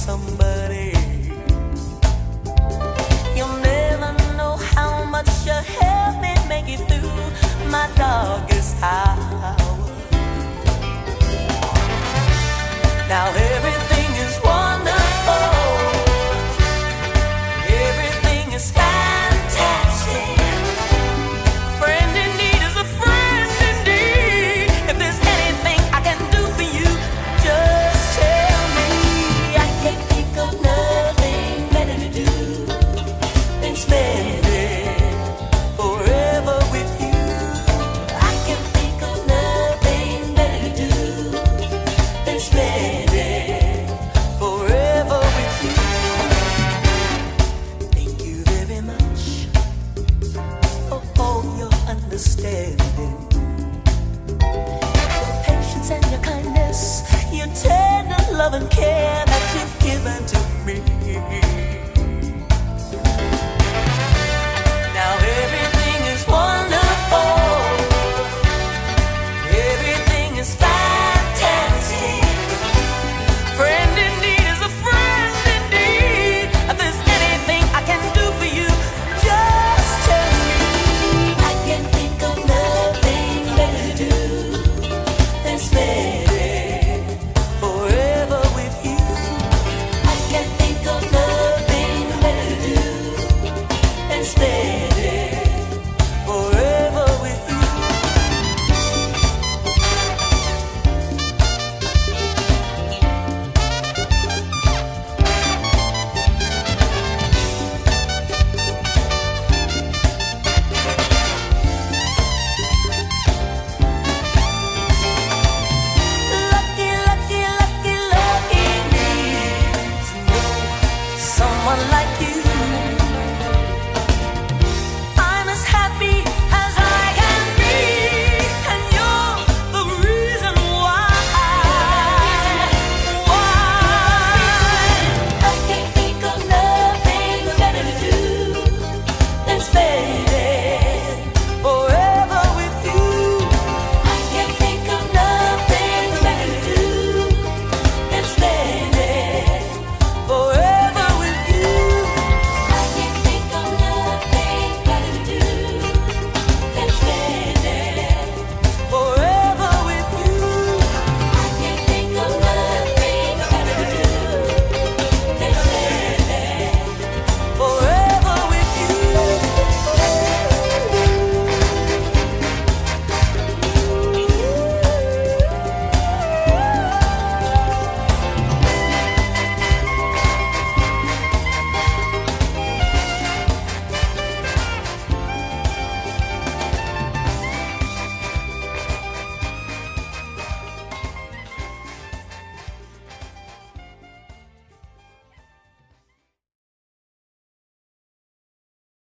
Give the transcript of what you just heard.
somebody. You'll never know how much you help me make it through my darkest hour. Now everything is wonderful. Everything is fantastic. Friend in need is a friend indeed. If there's anything I can do for you, just tell me. I can't think of nothing better to do than spend it forever with you. I can't think of nothing better to do than spend it forever with you. Thank you very much for all your understanding, your patience and your kindness, your tender love and care that you've given to me.